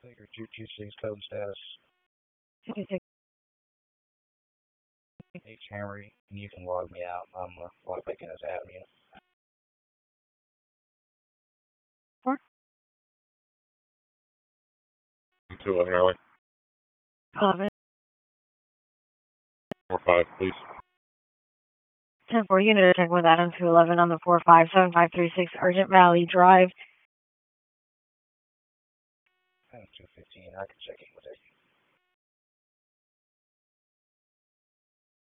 Figure 226 code status. 56. H Hamry, and you can log me out. I'm log back in as admin. 4. 211 Alley. 11. 45, please. 10-4 unit attack with Adam 211 on the 457536 Argent Valley Drive. Adam 215, I can check